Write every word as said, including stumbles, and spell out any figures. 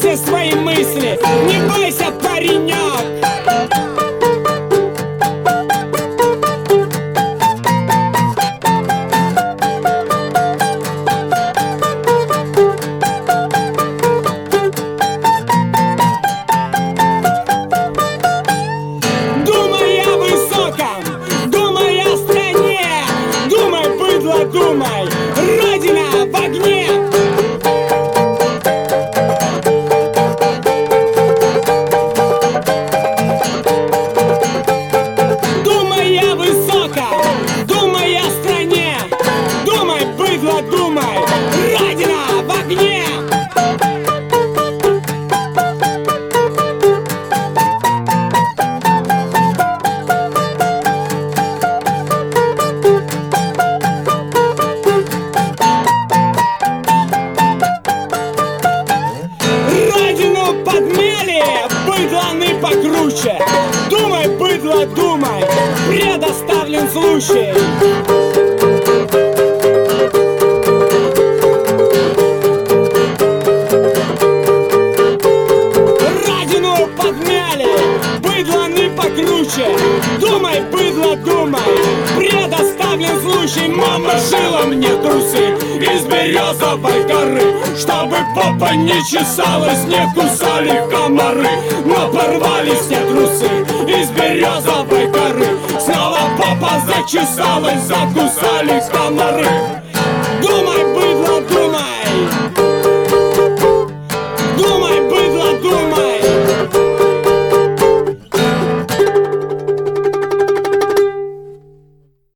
все свои мысли, не бойся, паренек. Думай, Родина в огне! Думай о высоком, думай о стране, думай, быдло, думай, Родина в огне! Быдланы покруче. Думай, быдло, думай, предоставлен случай. Родину подмяли, быдланы покруче. Думай, быдло, думай, предоставлен случай. Мама шила мне трусы из березовой коры, чтобы попа не чесалась, не кусали комары. Но порвались все трусы из березовой коры, снова попа зачесалась, закусали комары.